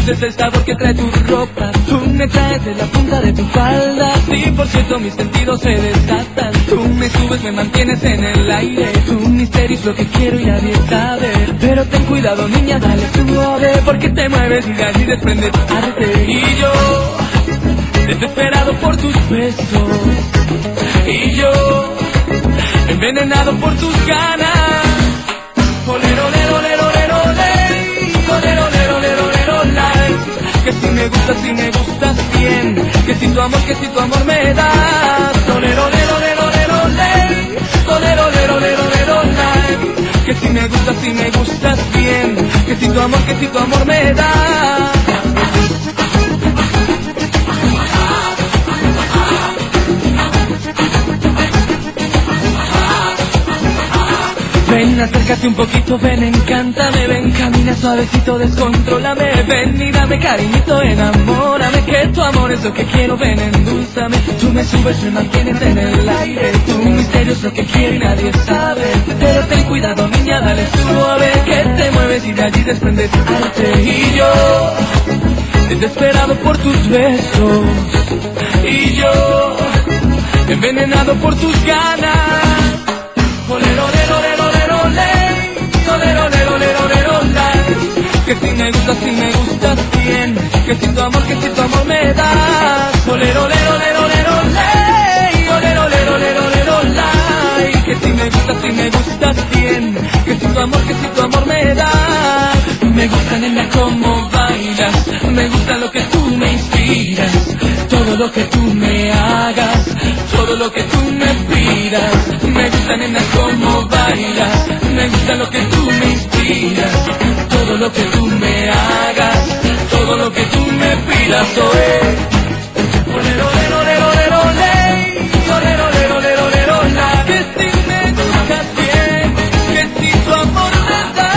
sientes el sabor que trae tu ropa. Tú me traes de la punta de tu falda. 100% mis sentidos se desatan. Tú me subes, me mantienes en el aire. Tu misterio es lo que quiero y nadie sabe. Pero ten cuidado, niña, dale suave, porque te mueves y de allí desprende tu arte. Y yo, desesperado por tus besos. Y yo, envenenado por tus ganas. Olero, olero, olero, olero, olero, olero, olero, olero, olero, que si me gustas bien, que si tu amor me das. Olero, olero, olero, olero, olero, olero, olero, olero, olero, que si me gustas bien, que si tu amor me das. Ven, acércate un poquito, ven, encántame, ven, camina suavecito, descontrólame, ven y dame cariñito, enamórame, que tu amor es lo que quiero, ven, endulzame, tú me subes, me mantienes en el aire, tu misterio es lo que quiero y nadie sabe, pero ten cuidado, niña, dale suave, que te mueves y de allí desprendes arte, y yo, desesperado por tus besos, y yo, envenenado por tus ganas. Olero, olero, olero, olero, olero, olero, olero, olero, olero, que si me gustas bien, que si tu amor me das. Olero, olero, olero, olero, olero, olero, olero, olero, olero, que si me gustas bien, que si tu amor me das. Me gusta, nena, cómo bailas, me gusta lo que tú me inspiras, todo lo que tú me hagas, todo lo que tú me pidas. Me gusta, nena, cómo bailas, me gusta lo que tú me inspiras, todo lo que tú me hagas, todo lo que tú me pidas. Olero, olero, olero, olero, olero, olero, olero, olero, olero, que si me gustas bien, que si tu amor me da.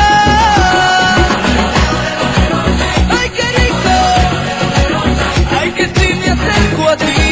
Ay, qué rico, ay, que si me acerco a ti.